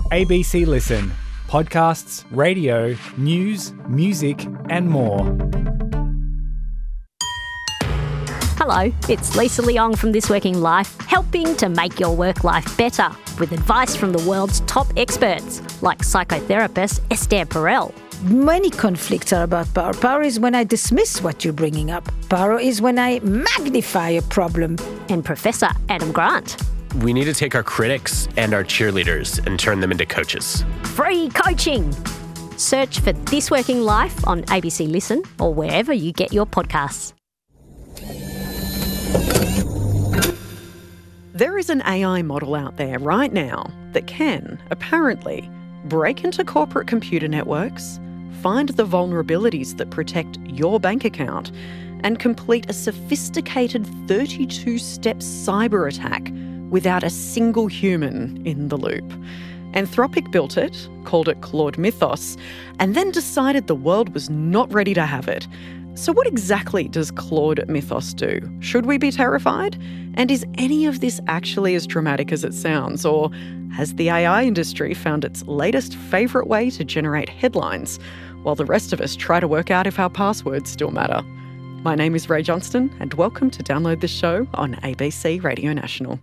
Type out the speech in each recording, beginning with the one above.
ABC Listen. Podcasts, radio, news, music, and more. Hello, it's Lisa Leong from This Working Life, helping to make your work life better with advice from the world's top experts, like psychotherapist Esther Perel. Many conflicts are about power. Power is when I dismiss what you're bringing up. Power is when I magnify a problem. And Professor Adam Grant. We need to take our critics and our cheerleaders and turn them into coaches. Free coaching! Search for This Working Life on ABC Listen or wherever you get your podcasts. There is an AI model out there right now that can, apparently, break into corporate computer networks, find the vulnerabilities that protect your bank account, and complete a sophisticated 32-step cyber attack without a single human in the loop. Anthropic built it, called it Claude Mythos, and then decided the world was not ready to have it. So what exactly does Claude Mythos do? Should we be terrified? And is any of this actually as dramatic as it sounds? Or has the AI industry found its latest favourite way to generate headlines, while the rest of us try to work out if our passwords still matter? My name is Ray Johnston, and welcome to Download This Show on ABC Radio National.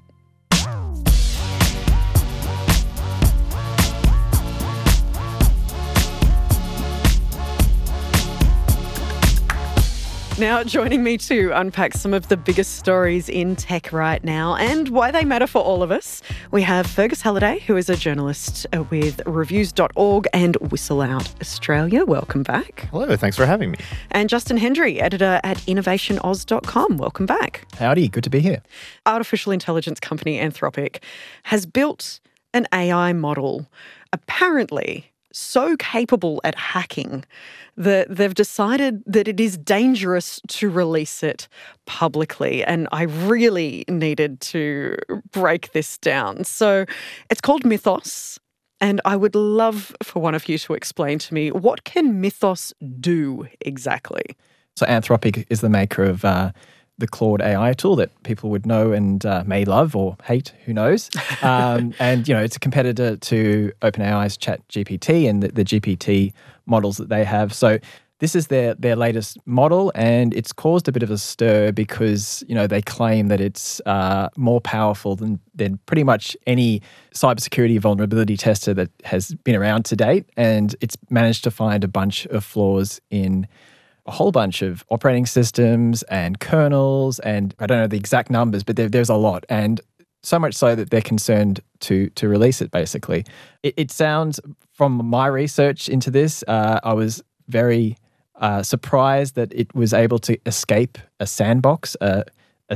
Now, joining me to unpack some of the biggest stories in tech right now and why they matter for all of us, we have Fergus Halliday, who is a journalist with reviews.org and Whistle Out Australia. Welcome back. Hello, thanks for having me. And Justin Hendry, editor at innovationoz.com. Welcome back. Howdy, good to be here. Artificial intelligence company Anthropic has built an AI model, apparently so capable at hacking that they've decided that it is dangerous to release it publicly. And I really needed to break this down. So it's called Mythos. And I would love for one of you to explain to me, what can Mythos do exactly? So Anthropic is the maker of the Claude AI tool that people would know and may love or hate, who knows. And, it's a competitor to OpenAI's ChatGPT and the GPT models that they have. So this is their latest model, and it's caused a bit of a stir because, they claim that it's more powerful than pretty much any cybersecurity vulnerability tester that has been around to date. And it's managed to find a bunch of flaws in a whole bunch of operating systems and kernels, and I don't know the exact numbers, but there's a lot. And so much so that they're concerned to release it, basically. It sounds, from my research into this, I was very surprised that it was able to escape a sandbox that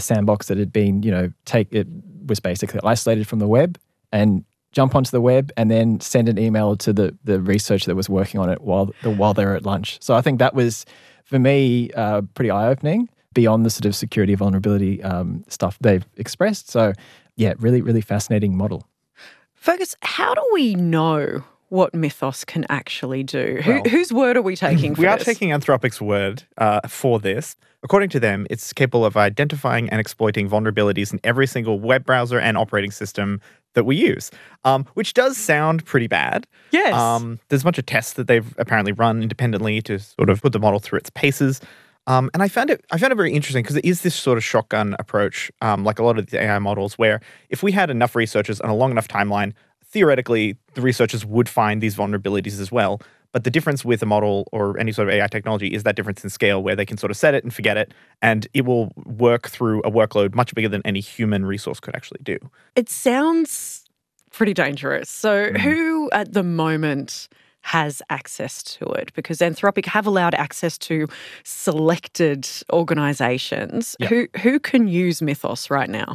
had been, it was basically isolated from the web and jump onto the web and then send an email to the researcher that was working on it while they were at lunch. So I think that was, for me, pretty eye-opening beyond the sort of security vulnerability stuff they've expressed. So, yeah, really, really fascinating model. Fergus, how do we know what Mythos can actually do? Whose word are we taking for this? We are taking Anthropic's word for this. According to them, it's capable of identifying and exploiting vulnerabilities in every single web browser and operating system that we use, which does sound pretty bad. Yes. There's a bunch of tests that they've apparently run independently to sort of put the model through its paces. And I found it very interesting because it is this sort of shotgun approach, like a lot of the AI models, where if we had enough researchers and a long enough timeline, theoretically, the researchers would find these vulnerabilities as well. But the difference with a model or any sort of AI technology is that difference in scale where they can sort of set it and forget it, and it will work through a workload much bigger than any human resource could actually do. It sounds pretty dangerous. So who at the moment has access to it? Because Anthropic have allowed access to selected organisations. Yep. Who can use Mythos right now?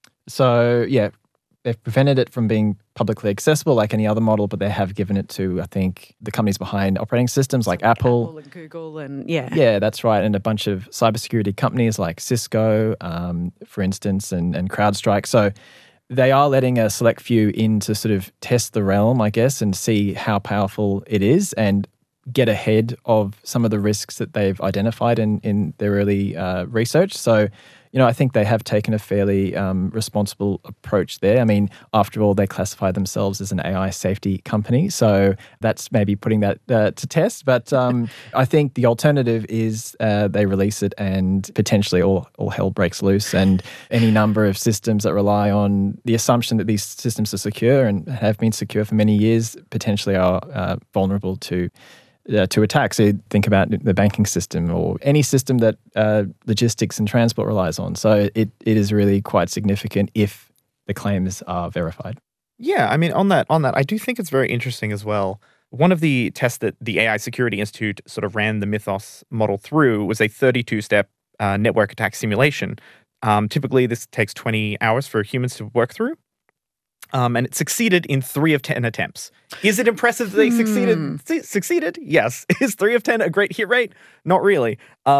So, yeah, they've prevented it from being publicly accessible like any other model, but they have given it to, I think, the companies behind operating systems like Apple and Google and, yeah. Yeah, that's right. And a bunch of cybersecurity companies like Cisco, for instance, and CrowdStrike. So they are letting a select few in to sort of test the realm, I guess, and see how powerful it is and get ahead of some of the risks that they've identified in their early research. So, I think they have taken a fairly responsible approach there. I mean, after all, they classify themselves as an AI safety company, so that's maybe putting that to test. But I think the alternative is they release it and potentially all hell breaks loose, and any number of systems that rely on the assumption that these systems are secure and have been secure for many years potentially are vulnerable to attack. So think about the banking system or any system that logistics and transport relies on. So it is really quite significant if the claims are verified. Yeah, I mean, on that, I do think it's very interesting as well. One of the tests that the AI Security Institute sort of ran the Mythos model through was a 32-step network attack simulation. Typically, this takes 20 hours for humans to work through. And it succeeded in 3 of 10 attempts. Is it impressive that they succeeded? Yes. Is 3 of 10 a great hit rate? Not really.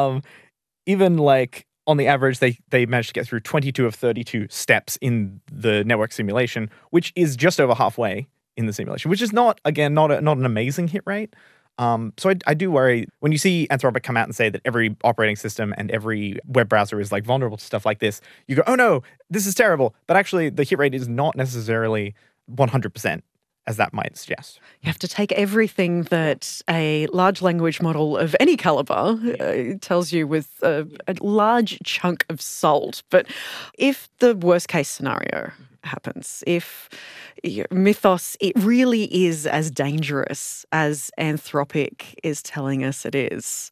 Even like on the average, they managed to get through 22 of 32 steps in the network simulation, which is just over halfway in the simulation, which is not an amazing hit rate. So I do worry when you see Anthropic come out and say that every operating system and every web browser is like vulnerable to stuff like this. You go, oh no, this is terrible. But actually, the hit rate is not necessarily 100%, as that might suggest. You have to take everything that a large language model of any caliber tells you with a large chunk of salt. But if the worst case scenario happens, if Mythos, it really is as dangerous as Anthropic is telling us it is,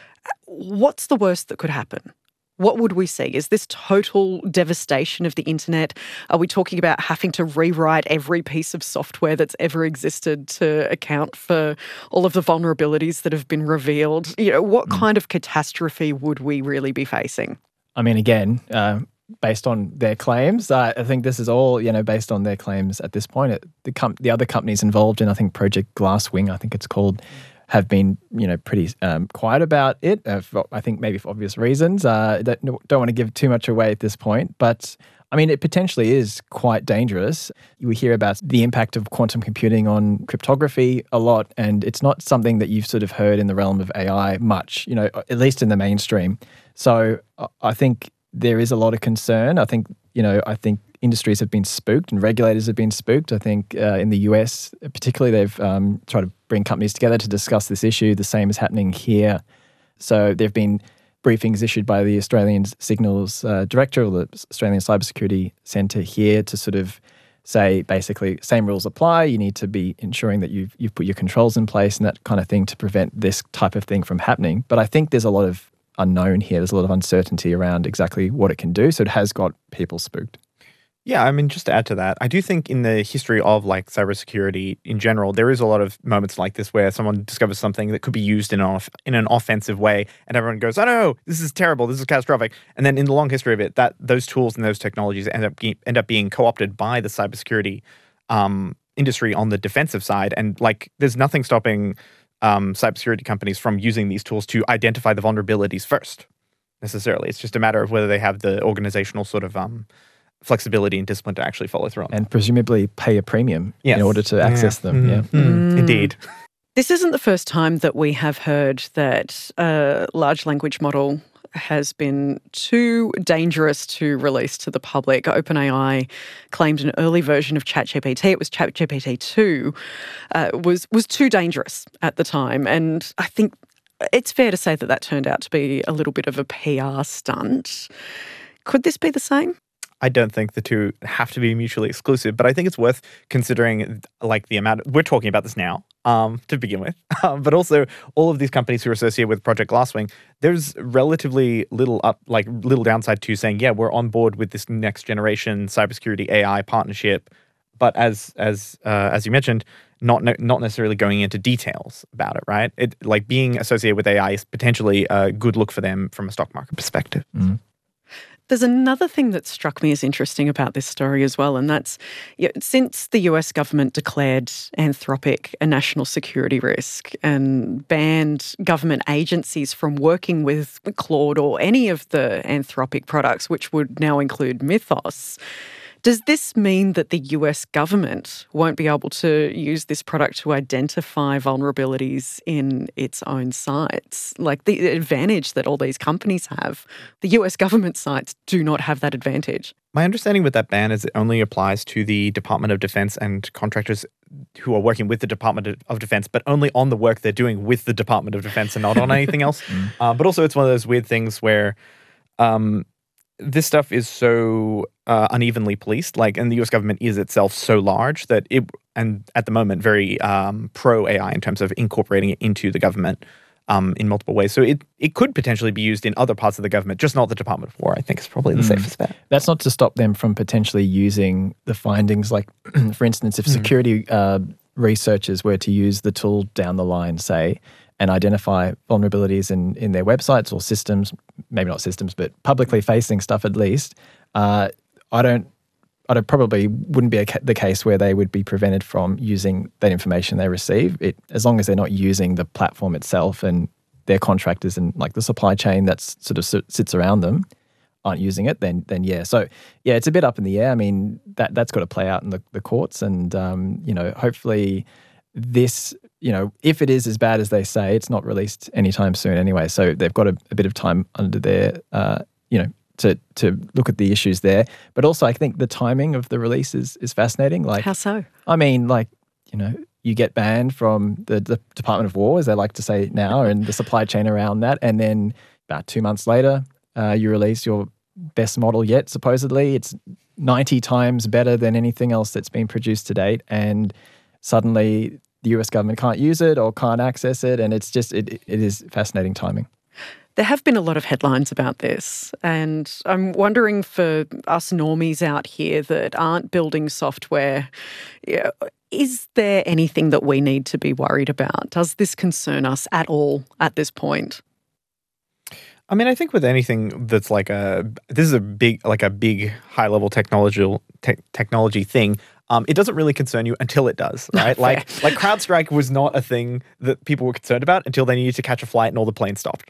what's the worst that could happen? What would we see? Is this total devastation of the internet? Are we talking about having to rewrite every piece of software that's ever existed to account for all of the vulnerabilities that have been revealed? What kind of catastrophe would we really be facing? I mean, again, based on their claims, I think this is all, based on their claims at this point. The other companies involved in, I think, Project Glasswing, I think it's called, have been, pretty quiet about it. I think maybe for obvious reasons. Don't want to give too much away at this point, but I mean, it potentially is quite dangerous. We hear about the impact of quantum computing on cryptography a lot, and it's not something that you've sort of heard in the realm of AI much, at least in the mainstream. So I think there is a lot of concern. I think industries have been spooked and regulators have been spooked. I think in the US, particularly, they've tried to bring companies together to discuss this issue. The same is happening here. So there have been briefings issued by the Australian Signals Director or the Australian Cybersecurity Centre here to sort of say basically same rules apply. You need to be ensuring that you've put your controls in place and that kind of thing to prevent this type of thing from happening. But I think there's a lot of unknown here. There's a lot of uncertainty around exactly what it can do. So it has got people spooked. Yeah, I mean, just to add to that, I do think in the history of like cybersecurity in general, there is a lot of moments like this where someone discovers something that could be used in an offensive way, and everyone goes, "Oh no, this is terrible, this is catastrophic." And then in the long history of it, that those tools and those technologies end up being co-opted by the cybersecurity industry on the defensive side, and like there's nothing stopping cybersecurity companies from using these tools to identify the vulnerabilities first. Necessarily, it's just a matter of whether they have the organizational sort of flexibility and discipline to actually follow through on that. And presumably pay a premium in order to access them. Yeah. Indeed. This isn't the first time that we have heard that a large language model has been too dangerous to release to the public. OpenAI claimed an early version of ChatGPT, it was ChatGPT 2, was too dangerous at the time. And I think it's fair to say that turned out to be a little bit of a PR stunt. Could this be the same? I don't think the two have to be mutually exclusive, but I think it's worth considering like the amount we're talking about this now to begin with, but also all of these companies who are associated with Project Glasswing. There's relatively little downside to saying, yeah, we're on board with this next generation cybersecurity AI partnership, but as you mentioned, not necessarily going into details about it, right? It like being associated with AI is potentially a good look for them from a stock market perspective. Mm. There's another thing that struck me as interesting about this story as well, and that's since the US government declared Anthropic a national security risk and banned government agencies from working with Claude or any of the Anthropic products, which would now include Mythos, Does this mean that the US government won't be able to use this product to identify vulnerabilities in its own sites? Like the advantage that all these companies have, the US government sites do not have that advantage. My understanding with that ban is it only applies to the Department of Defense and contractors who are working with the Department of Defense, but only on the work they're doing with the Department of Defense and not on anything else. But also it's one of those weird things where this stuff is so unevenly policed, and the US government is itself so large that and at the moment, very pro AI in terms of incorporating it into the government in multiple ways. So it could potentially be used in other parts of the government, just not the Department of War, I think is probably the safest bet. That's not to stop them from potentially using the findings. Like, for instance, if security researchers were to use the tool down the line, say, and identify vulnerabilities in their websites or systems, maybe not systems, but publicly facing stuff at least, I probably wouldn't be the case where they would be prevented from using that information they receive. As long as they're not using the platform itself and their contractors and like the supply chain that sort of sits around them aren't using it, then yeah. So yeah, it's a bit up in the air. I mean, that's got to play out in the courts, and hopefully this, if it is as bad as they say, it's not released anytime soon anyway. So they've got a bit of time under their, to look at the issues there. But also I think the timing of the release is fascinating. Like, how so? I mean, you get banned from the Department of War, as they like to say now, and the supply chain around that. And then about 2 months later, you release your best model yet, supposedly. It's 90 times better than anything else that's been produced to date. And suddenly the US government can't use it or can't access it. And it's just, it is fascinating timing. There have been a lot of headlines about this, and I'm wondering for us normies out here that aren't building software, is there anything that we need to be worried about? Does this concern us at all at this point? I mean, I think with anything that's this is a big high-level technology thing, it doesn't really concern you until it does, right? like CrowdStrike was not a thing that people were concerned about until they needed to catch a flight and all the planes stopped.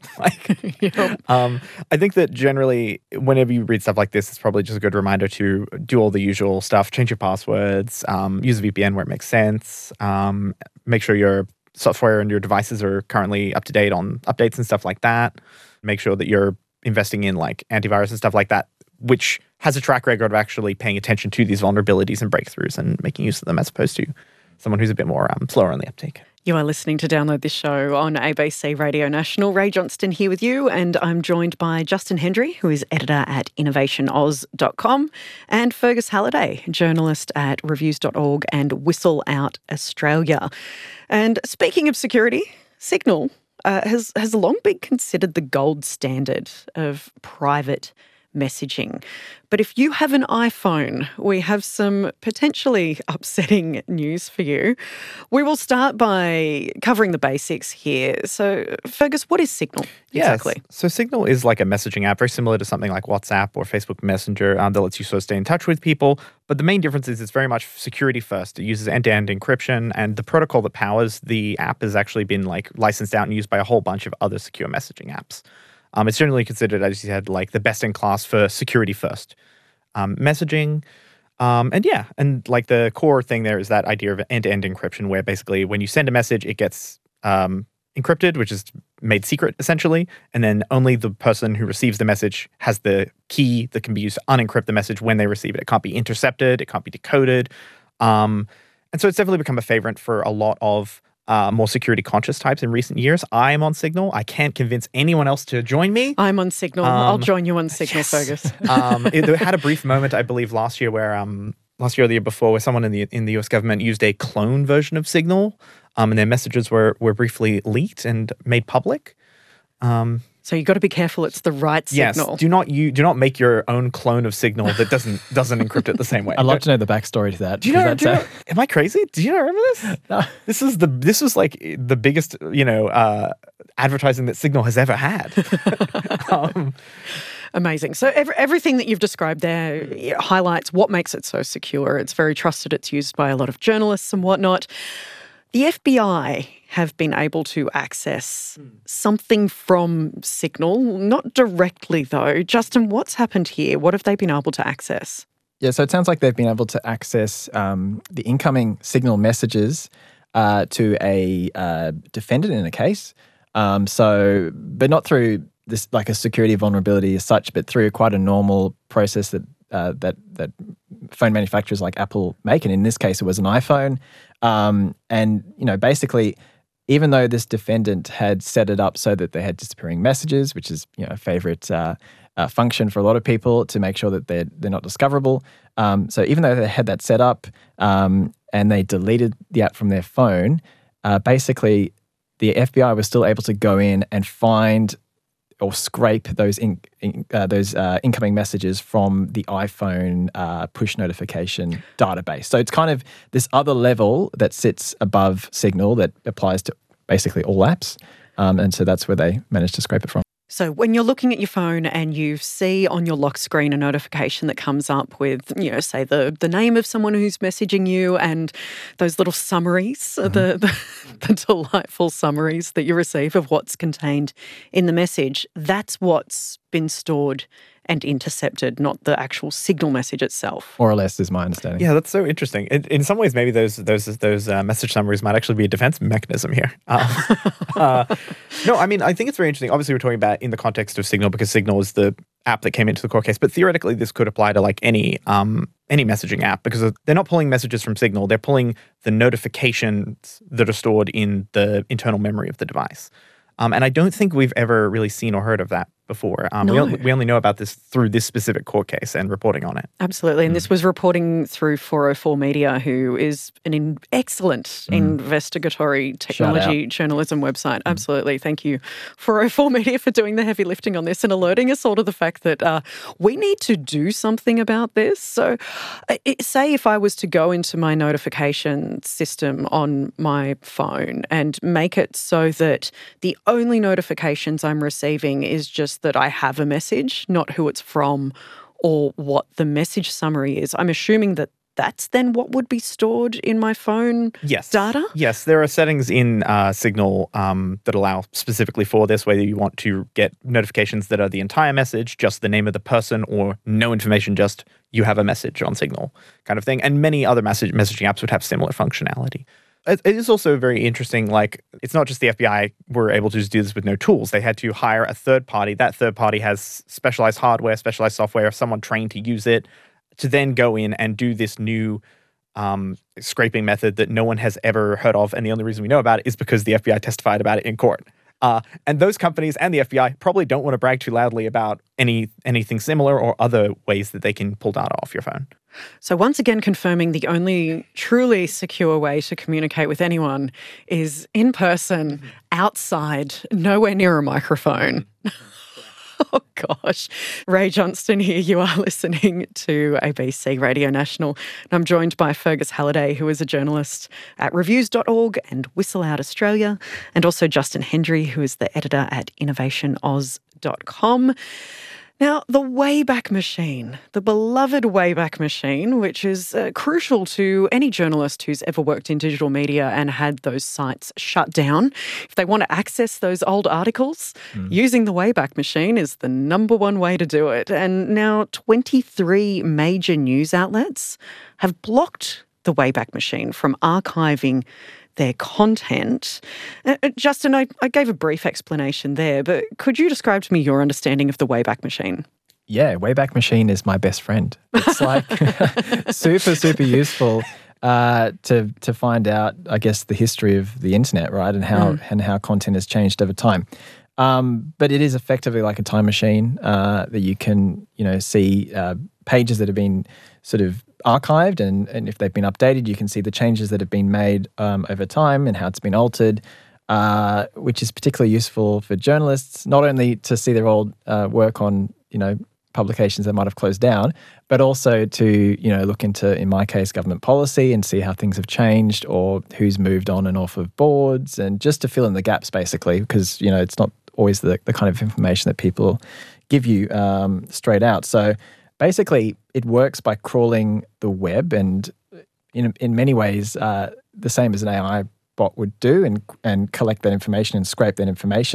I think that generally, whenever you read stuff like this, it's probably just a good reminder to do all the usual stuff, change your passwords, use a VPN where it makes sense, make sure your software and your devices are currently up to date on updates and stuff like that. Make sure that you're investing in antivirus and stuff like that, which has a track record of actually paying attention to these vulnerabilities and breakthroughs and making use of them, as opposed to someone who's a bit more slower on the uptake. You are listening to Download This Show on ABC Radio National. Ray Johnston here with you, and I'm joined by Justin Hendry, who is editor at innovationoz.com, and Fergus Halliday, journalist at reviews.org and Whistle Out Australia. And speaking of security, Signal has long been considered the gold standard of private messaging. But if you have an iPhone, we have some potentially upsetting news for you. We will start by covering the basics here. So, Fergus, what is Signal exactly? Yes. So Signal is like a messaging app, very similar to something like WhatsApp or Facebook Messenger that lets you sort of stay in touch with people. But the main difference is it's very much security first. It uses end-to-end encryption, and the protocol that powers the app has actually been licensed out and used by a whole bunch of other secure messaging apps. It's generally considered, as you said, the best in class for security first messaging. And the core thing there is that idea of end-to-end encryption, where basically when you send a message, it gets encrypted, which is made secret essentially. And then only the person who receives the message has the key that can be used to unencrypt the message when they receive it. It can't be intercepted. It can't be decoded. And so it's definitely become a favorite for a lot of more security conscious types in recent years. I am on Signal. I can't convince anyone else to join me. I'm on Signal. I'll join you on Signal, yes. Fergus. It had a brief moment, I believe, last year or the year before, where someone in the US government used a clone version of Signal, and their messages were briefly leaked and made public. So you've got to be careful it's the right Signal. Yes, do not make your own clone of Signal that doesn't encrypt it the same way. I'd love to know the backstory to that. Do you know, am I crazy? Do you not remember this? No. This was like the biggest, advertising that Signal has ever had. Amazing. So everything that you've described there highlights what makes it so secure. It's very trusted. It's used by a lot of journalists and whatnot. The FBI have been able to access something from Signal, not directly though. Justin, what's happened here? What have they been able to access? Yeah, so it sounds like they've been able to access the incoming Signal messages to a defendant in a case. But not through this like a security vulnerability as such, but through quite a normal process that phone manufacturers like Apple make. And in this case, it was an iPhone. And basically, even though this defendant had set it up so that they had disappearing messages, which is a favorite function for a lot of people to make sure that they're not discoverable. So even though they had that set up and they deleted the app from their phone, basically the FBI was still able to go in and find or scrape those incoming messages from the iPhone push notification database. So it's kind of this other level that sits above Signal that applies to basically all apps. And so that's where they managed to scrape it from. So when you're looking at your phone and you see on your lock screen a notification that comes up with, say the name of someone who's messaging you and those little summaries, the delightful summaries that you receive of what's contained in the message, that's what's been stored and intercepted, not the actual Signal message itself. More or less is my understanding. Yeah, that's so interesting. In some ways, maybe those message summaries might actually be a defense mechanism here. No, I mean, I think it's very interesting. Obviously, we're talking about in the context of Signal because Signal is the app that came into the court case. But theoretically, this could apply to like any messaging app because they're not pulling messages from Signal. They're pulling the notifications that are stored in the internal memory of the device. And I don't think we've ever really seen or heard of that before. No. We only know about this through this specific court case and reporting on it. Absolutely. And this was reporting through 404 Media, who is an excellent investigatory technology journalism website. Absolutely. Thank you, 404 Media, for doing the heavy lifting on this and alerting us all to the fact that we need to do something about this. So say if I was to go into my notification system on my phone and make it so that the only notifications I'm receiving is just that I have a message, not who it's from or what the message summary is. I'm assuming that that's then what would be stored in my phone data? Yes, there are settings in Signal that allow specifically for this, whether you want to get notifications that are the entire message, just the name of the person, or no information, just you have a message on Signal kind of thing. And many other messaging apps would have similar functionality. It is also very interesting, like, it's not just the FBI were able to just do this with no tools. They had to hire a third party. That third party has specialized hardware, specialized software, someone trained to use it, to then go in and do this new scraping method that no one has ever heard of. And the only reason we know about it is because the FBI testified about it in court. And those companies and the FBI probably don't want to brag too loudly about anything similar or other ways that they can pull data off your phone. So once again, confirming the only truly secure way to communicate with anyone is in person, outside, nowhere near a microphone. Oh, gosh. Ray Johnston here. You are listening to ABC Radio National. And I'm joined by Fergus Halliday, who is a journalist at reviews.org and Whistle Out Australia, and also Justin Hendry, who is the editor at innovationoz.com. Now, the Wayback Machine, the beloved Wayback Machine, which is crucial to any journalist who's ever worked in digital media and had those sites shut down. If they want to access those old articles, using the Wayback Machine is the number one way to do it. And now 23 major news outlets have blocked the Wayback Machine from archiving their content. Justin, I gave a brief explanation there, but could you describe to me your understanding of the Wayback Machine? Yeah, Wayback Machine is my best friend. It's like super useful to find out, I guess, the history of the internet, right, and how content has changed over time. But it is effectively like a time machine that you can, see pages that have been sort of archived, and if they've been updated, you can see the changes that have been made over time and how it's been altered, which is particularly useful for journalists, not only to see their old work on, publications that might have closed down, but also to, look into, in my case, government policy and see how things have changed or who's moved on and off of boards, and just to fill in the gaps, basically, because, it's not always the kind of information that people give you straight out. So basically, it works by crawling the web, and in many ways, the same as an AI bot would do, and collect that information and scrape that information.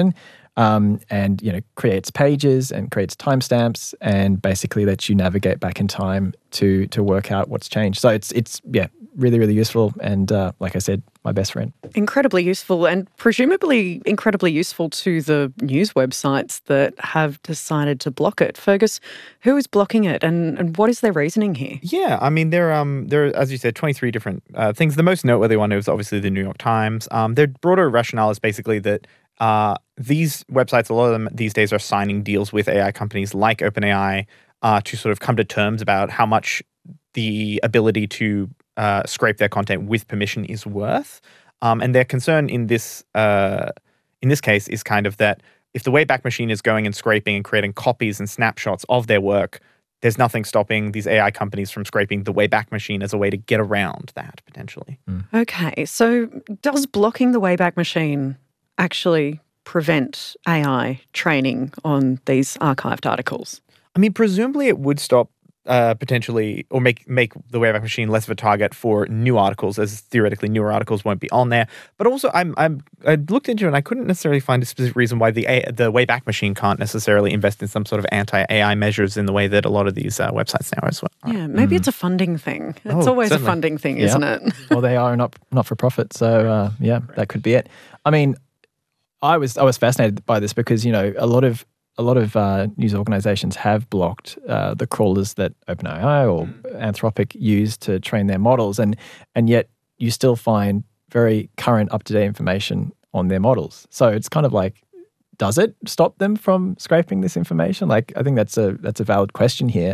and creates pages and creates timestamps and basically lets you navigate back in time to work out what's changed. So it's really, really useful. And like I said, my best friend. Incredibly useful, and presumably incredibly useful to the news websites that have decided to block it. Fergus, who is blocking it and what is their reasoning here? Yeah, I mean, there are, as you said, 23 different things. The most noteworthy one is obviously the New York Times. Their broader rationale is basically that these websites, a lot of them these days are signing deals with AI companies like OpenAI to sort of come to terms about how much the ability to scrape their content with permission is worth. And their concern in this case is kind of that if the Wayback Machine is going and scraping and creating copies and snapshots of their work, there's nothing stopping these AI companies from scraping the Wayback Machine as a way to get around that, potentially. Okay, so does blocking the Wayback Machine actually prevent AI training on these archived articles? I mean, presumably it would stop potentially, or make the Wayback Machine less of a target for new articles, as theoretically newer articles won't be on there. But also, I looked into it and I couldn't necessarily find a specific reason why the Wayback Machine can't necessarily invest in some sort of anti-AI measures in the way that a lot that these websites now as well. Yeah, maybe it's a funding thing. It's always certainly a funding thing, isn't it? Well, they are not for profit, so that could be it. I mean, I was fascinated by this because a lot of news organizations have blocked the crawlers that OpenAI or Anthropic use to train their models, and yet you still find very current, up-to-date information on their models. So it's kind of like, does it stop them from scraping this information? Like, I think that's a valid question here.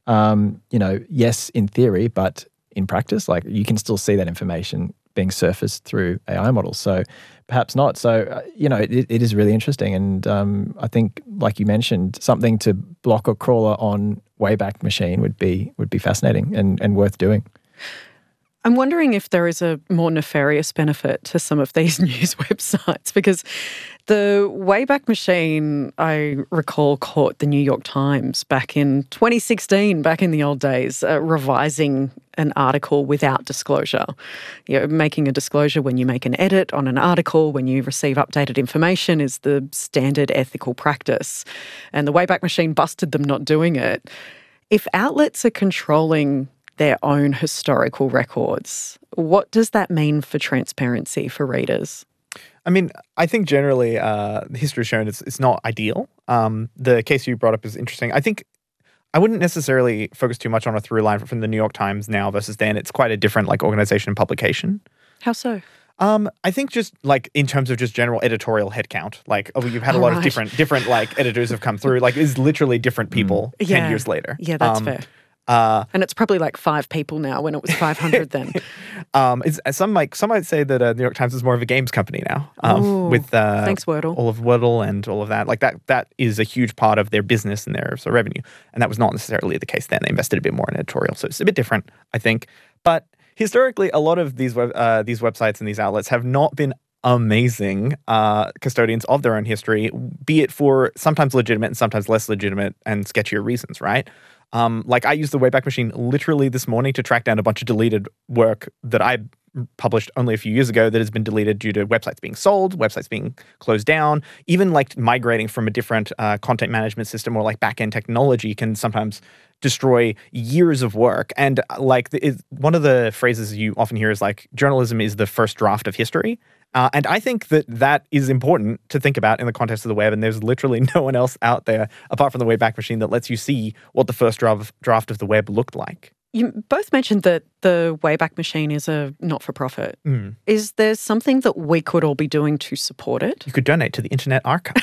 Yes, in theory, but in practice, like you can still see that information being surfaced through AI models. So perhaps not. So, it is really interesting. And I think, like you mentioned, something to block a crawler on Wayback Machine would be fascinating and worth doing. I'm wondering if there is a more nefarious benefit to some of these news websites, because the Wayback Machine, I recall, caught the New York Times back in 2016, back in the old days, revising an article without disclosure. Making a disclosure when you make an edit on an article, when you receive updated information, is the standard ethical practice. And the Wayback Machine busted them not doing it. If outlets are controlling their own historical records, what does that mean for transparency for readers? I mean, I think generally history has shown it's not ideal. The case you brought up is interesting. I think I wouldn't necessarily focus too much on a through line from the New York Times now versus then. It's quite a different organization and publication. How so? I think just like in terms of just general editorial headcount, like you've had a lot of different like editors have come through. Like it's literally different people 10 years later. Yeah, that's fair. And it's probably like 5 people now when it was 500 then. Some might say that New York Times is more of a games company now. With thanks Wordle. All of Wordle and all of that. Like that is a huge part of their business and their sort of revenue. And that was not necessarily the case then. They invested a bit more in editorial. So it's a bit different, I think. But historically, a lot of these websites and these outlets have not been amazing custodians of their own history, be it for sometimes legitimate and sometimes less legitimate and sketchier reasons, right? Like I used the Wayback Machine literally this morning to track down a bunch of deleted work that I published only a few years ago that has been deleted due to websites being sold, websites being closed down, even like migrating from a different content management system or like back-end technology can sometimes destroy years of work. And like one of the phrases you often hear is like journalism is the first draft of history. And I think that is important to think about in the context of the web. And there's literally no one else out there apart from the Wayback Machine that lets you see what the first draft of the web looked like. You both mentioned that the Wayback Machine is a not-for-profit. Is there something that we could all be doing to support it? You could donate to the Internet Archive.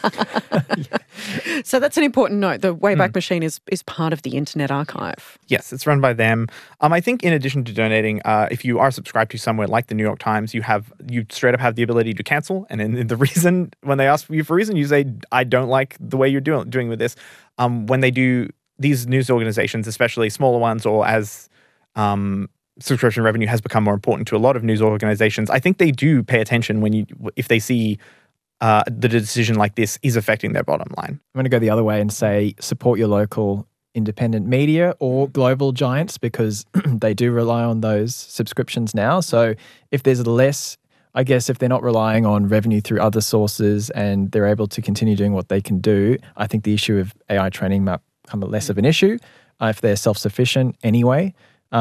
So that's an important note. The Wayback Machine is part of the Internet Archive. Yes, it's run by them. I think in addition to donating, if you are subscribed to somewhere like the New York Times, you straight up have the ability to cancel. And in the reason, when they ask you for a reason, you say, I don't like the way you're doing with this. When they do, these news organizations, especially smaller ones, or as subscription revenue has become more important to a lot of news organizations, I think they do pay attention if they see that a decision like this is affecting their bottom line. I'm going to go the other way and say support your local independent media or global giants because they do rely on those subscriptions now. So if there's less I guess if they're not relying on revenue through other sources and they're able to continue doing what they can do, I think the issue of AI training might become less of an issue if they're self-sufficient anyway.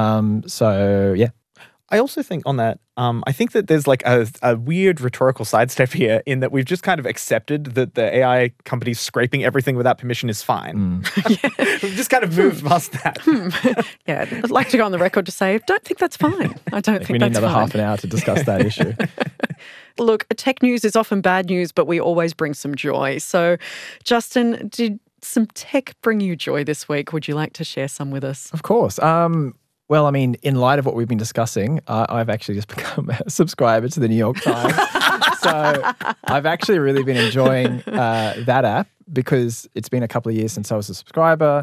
So, yeah. I also think on that, I think that there's like a weird rhetorical sidestep here in that we've just kind of accepted that the AI companies scraping everything without permission is fine. We've just kind of moved past that. Yeah, I'd like to go on the record to say, I don't think that's fine. I don't think we need another half an hour to discuss that issue. Look, tech news is often bad news, but we always bring some joy. So, Justin, did some tech bring you joy this week? Would you like to share some with us? Of course. Well, I mean, in light of what we've been discussing, I've actually just become a subscriber to the New York Times. So I've actually really been enjoying that app because it's been a couple of years since I was a subscriber.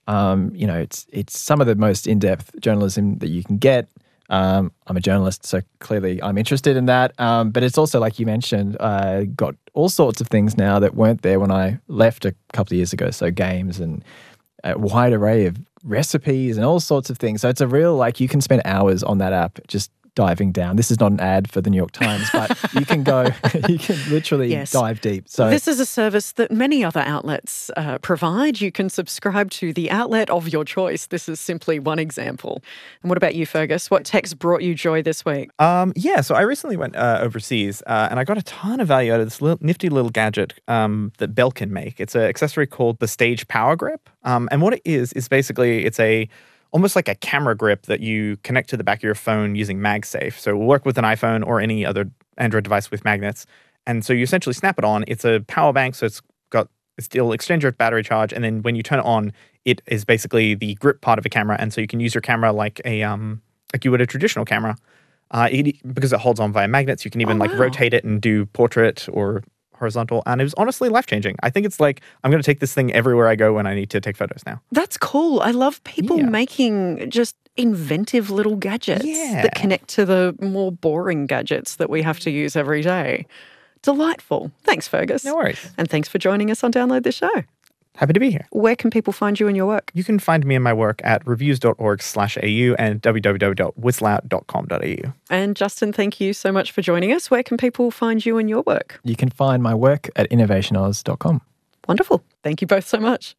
It's some of the most in-depth journalism that you can get. I'm a journalist, so clearly I'm interested in that. But it's also, like you mentioned, got all sorts of things now that weren't there when I left a couple of years ago. So games and a wide array of recipes and all sorts of things. So it's a real, you can spend hours on that app just diving down. This is not an ad for the New York Times, but you can literally dive deep. So this is a service that many other outlets provide. You can subscribe to the outlet of your choice. This is simply one example. And what about you, Fergus? What tech's brought you joy this week? So I recently went overseas and I got a ton of value out of this nifty little gadget that Belkin make. It's an accessory called the Stage Power Grip. And what it is basically it's almost like a camera grip that you connect to the back of your phone using MagSafe. So it will work with an iPhone or any other Android device with magnets. And so you essentially snap it on. It's a power bank, so it'll extend your battery charge. And then when you turn it on, it is basically the grip part of a camera. And so you can use your camera like you would a traditional camera. Because it holds on via magnets, you can even rotate it and do portrait or horizontal, and it was honestly life-changing. I think it's like I'm going to take this thing everywhere I go when I need to take photos now. That's cool. I love people making just inventive little gadgets that connect to the more boring gadgets that we have to use every day. Delightful. Thanks, Fergus. No worries. And thanks for joining us on Download This Show. Happy to be here. Where can people find you and your work? You can find me and my work at reviews.org/au and www.whistleout.com.au. And Justin, thank you so much for joining us. Where can people find you and your work? You can find my work at innovationoz.com. Wonderful. Thank you both so much.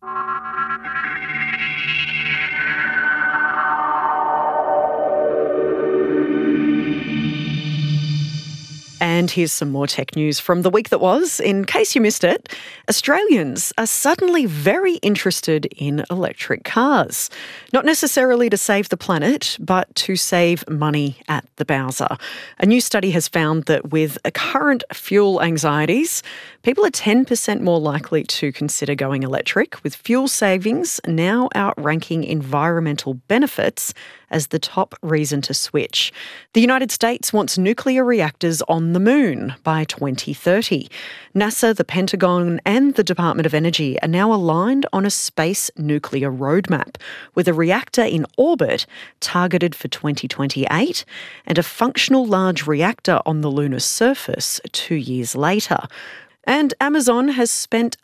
And here's some more tech news from the week that was. In case you missed it, Australians are suddenly very interested in electric cars. Not necessarily to save the planet, but to save money at the Bowser. A new study has found that with current fuel anxieties, people are 10% more likely to consider going electric, with fuel savings now outranking environmental benefits as the top reason to switch. The United States wants nuclear reactors on the moon by 2030. NASA, the Pentagon and the Department of Energy are now aligned on a space nuclear roadmap, with a reactor in orbit targeted for 2028 and a functional large reactor on the lunar surface 2 years later. And Amazon has spent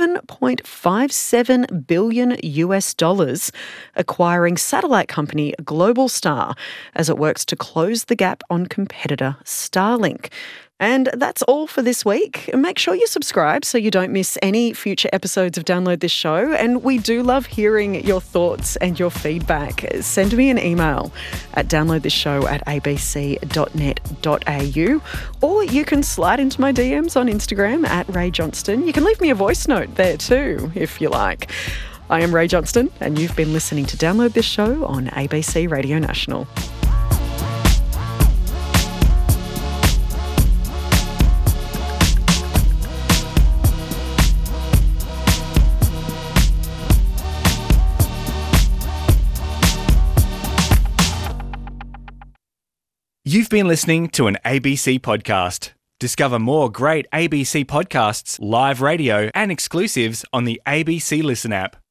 $11.57 billion acquiring satellite company Globalstar as it works to close the gap on competitor Starlink. And that's all for this week. Make sure you subscribe so you don't miss any future episodes of Download This Show. And we do love hearing your thoughts and your feedback. Send me an email at downloadthisshow@abc.net.au, or you can slide into my DMs on Instagram at Ray Johnston. You can leave me a voice note there too, if you like. I am Ray Johnston, and you've been listening to Download This Show on ABC Radio National. You've been listening to an ABC podcast. Discover more great ABC podcasts, live radio, and exclusives on the ABC Listen app.